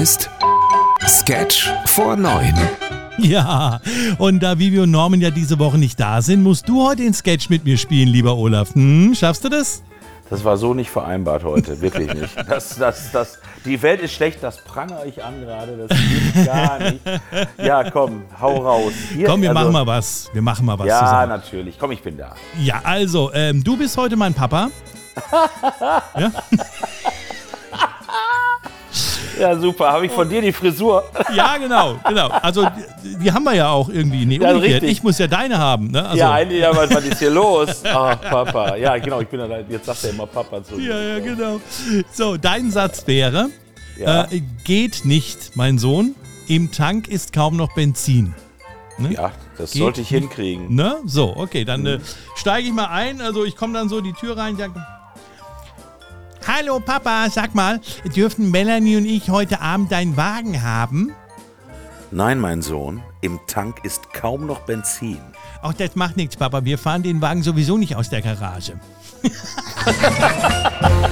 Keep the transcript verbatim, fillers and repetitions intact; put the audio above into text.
ist Sketch vor neun. Ja, und da Vivi und Norman ja diese Woche nicht da sind, musst du heute den Sketch mit mir spielen, lieber Olaf. Hm, schaffst du das? Das war so nicht vereinbart heute, wirklich nicht. Das, das, das, die Welt ist schlecht, das prangere ich an gerade, das geht gar nicht. Ja, komm, hau raus. Hier, Komm, wir also, machen mal was. Wir machen mal was ja, zusammen. natürlich. Komm, ich bin da. Ja, also, ähm, du bist heute mein Papa. Ja? Ja, super. Habe ich von dir die Frisur? Ja, genau, genau. Also, die, die haben wir ja auch irgendwie. Nee, Ja, umgekehrt. richtig. Ich muss ja deine haben. Ne? Also, Ja, eigentlich, aber was ist hier los? Ach, Papa. Ja, genau, ich bin da, jetzt sagt er immer Papa zu. ja, ja, genau. So, dein Satz wäre, Ja. äh, geht nicht, mein Sohn, im Tank ist kaum noch Benzin. Ne? Ja, das Geht sollte ich nicht. hinkriegen. Ne? So, okay, dann äh, steige ich mal ein. Also ich komme dann so die Tür rein. Sag, hallo Papa, sag mal, dürfen Melanie und ich heute Abend deinen Wagen haben? Nein, mein Sohn, im Tank ist kaum noch Benzin. Ach, das macht nichts, Papa. Wir fahren den Wagen sowieso nicht aus der Garage.